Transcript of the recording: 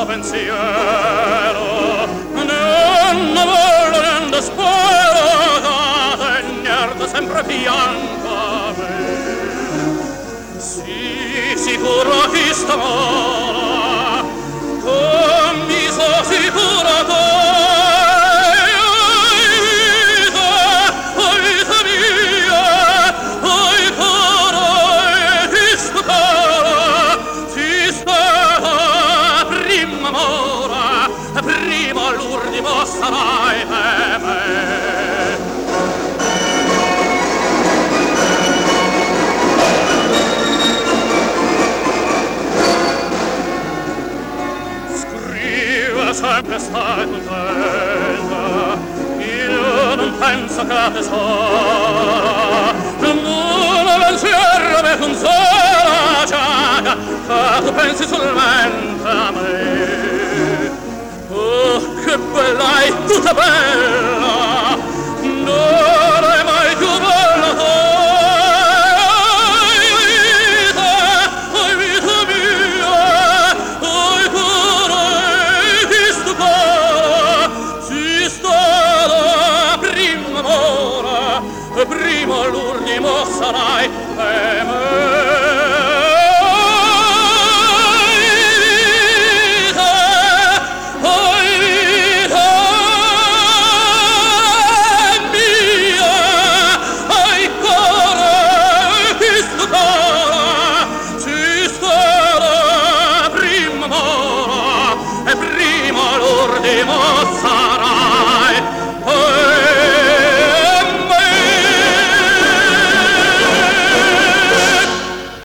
pensiero, non voglio niente spero, tegnerte sempre fianco a me. Sì, sicuro chi stamora, mi so sicuro te. Prima l'ultimo sarai per me. Scrive sempre stai contenta, io non penso che tesoro, non pensiero mi consola, già che tu pensi solamente a me. Oh, che bella è tutta bella, non è mai più bella vita mia, oi cuore di sto cuore, si sta prima amore, prima l'ultimo sarai per me. Prima l'ultimo